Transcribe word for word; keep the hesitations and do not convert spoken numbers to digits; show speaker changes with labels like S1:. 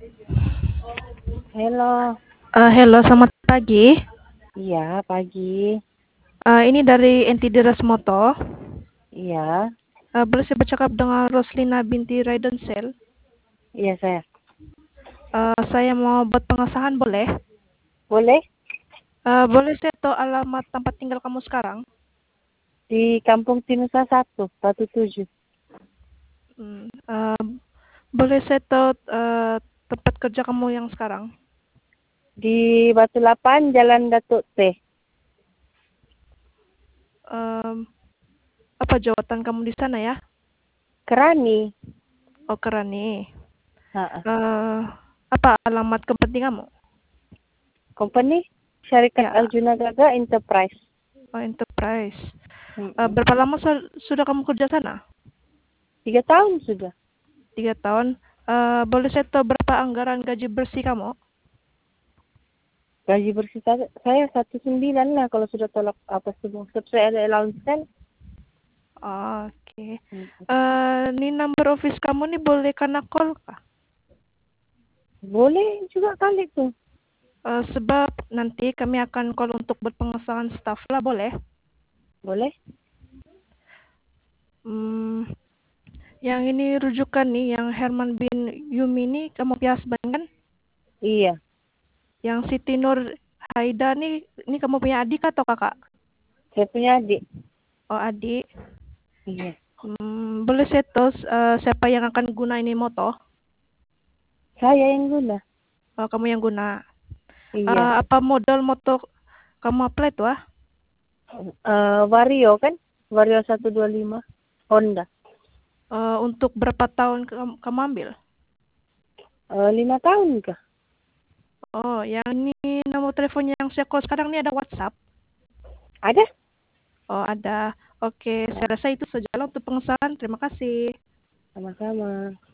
S1: Halo.
S2: Eh, hello, selamat pagi.
S1: Iya, pagi.
S2: Eh, ini dari N T Deras Moto.
S1: Iya.
S2: Eh, boleh saya bercakap dengan Roslina binti Raidensel?
S1: Iya, saya.
S2: Eh, saya mau buat pengesahan, boleh?
S1: Boleh?
S2: Eh, boleh saya tahu alamat tempat tinggal kamu sekarang?
S1: Di Kampung Tinusa satu, Batu Tujuh.
S2: Hmm, eh, boleh saya tahu eh, tempat kerja kamu yang sekarang?
S1: Di Batu Lapan, Jalan Datuk T.
S2: Em, apa jawatan kamu di sana ya?
S1: Kerani.
S2: Oh, Kerani.
S1: Ha,
S2: Eh, apa alamat kepentinganmu?
S1: Company Syarikat
S2: Ya,
S1: Arjuna Gaga Enterprise.
S2: oh, Enterprise. Eh,
S1: Mm-mm.
S2: berapa lama su- sudah kamu kerja sana?
S1: Tiga tahun sudah.
S2: Tiga tahun. Eh, boleh saya tahu berapa anggaran gaji bersih kamu?
S1: Gaji bersih saya saya satu sembilan lah kalau sudah tolak apa semua. Sesuai ada allowance kan?
S2: Oke.
S1: Mm-mm.
S2: Eh, ini number office kamu nih boleh kena call kah?
S1: Boleh juga kali tuh.
S2: Eh, sebab nanti kami akan call untuk berpengesahan staff lah, boleh?
S1: Boleh?
S2: Hmm, yang ini rujukan nih, yang Herman bin Yumi nih, kamu punya husband kan?
S1: Iya.
S2: Yang Siti Nur Haida nih, ini kamu punya adik atau kakak?
S1: Saya punya adik.
S2: Oh, adik.
S1: Iya.
S2: Hmm, boleh saya tahu eh, siapa yang akan guna ini moto?
S1: Saya yang guna.
S2: Oh, kamu yang guna.
S1: Iya.
S2: Eh, apa model moto kamu apply tuh ah?
S1: Eh, Vario kan? Vario satu dua lima Honda.
S2: Eh, untuk berapa tahun kamu, kamu ambil?
S1: Eh, lima tahun kah?
S2: Oh, yang ini nomor teleponnya yang saya call sekarang ini ada WhatsApp.
S1: Ada?
S2: Oh, ada. Oke, saya rasa itu saja untuk pengesahan. Terima kasih.
S1: Sama-sama.